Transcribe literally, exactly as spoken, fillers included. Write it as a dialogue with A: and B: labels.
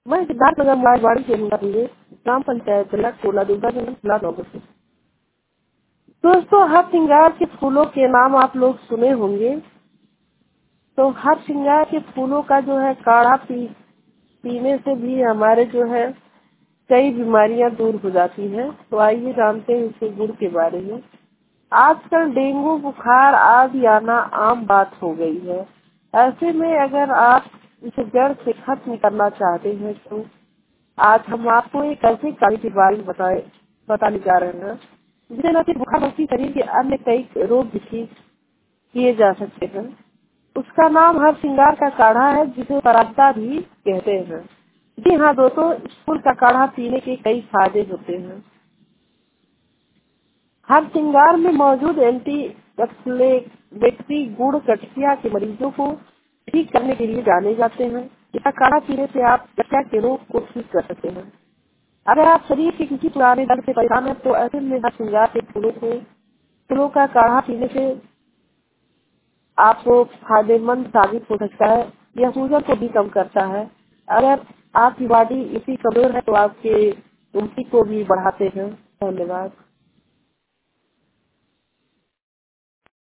A: मैं सिद्धार्थनगर मारवाड़ी के निवासी हूँ, ग्राम पंचायत जिला कोला दुर्गाजन जिला नौगढ़। दोस्तों, हर श्रृंगार के फूलों के नाम आप लोग सुने होंगे। तो हर श्रृंगार के फूलों का जो है काढ़ा पी पीने से भी हमारे जो है कई बीमारियां दूर हो जाती हैं। तो आइए जानते हैं इसके गुण के बारे में। आजकल डेंगू बुखार आदि आना आम बात हो गई है। ऐसे में अगर आप इसे जड़ से खत्म करना चाहते हैं तो आज हम आपको एक ऐसे काढ़े के बारे में बताए बताने जा रहे हैं जिसे न सिर्फ बुखार बल्कि शरीर के अन्य कई रोग भी ठीक किए जा सकते हैं। उसका नाम हर श्रृंगार का काढ़ा है, जिसे परागता भी कहते हैं। जी हाँ दोस्तों, इस फूल का काढ़ा पीने के कई फायदे होते हैं। हर श्रृंगार में मौजूद एंटी बैक्टीरियल गुण गठिया के मरीजों को ठीक करने के लिए जाने जाते हैं। इसका काढ़ा पीने से आप गठिया के रोग को ठीक कर सकते हैं। अगर आप शरीर के किसी पुराने दर्द से परेशान हैं तो ऐसे में हर श्रृंगार के फूलों को फूलों का काढ़ा पीने से आपको फायदेमंद साबित हो सकता है। यह सूजन को भी कम करता है। अगर आपकी बॉडी इसी कमजोर है तो आपके उम्र को भी बढ़ाते हैं। धन्यवाद।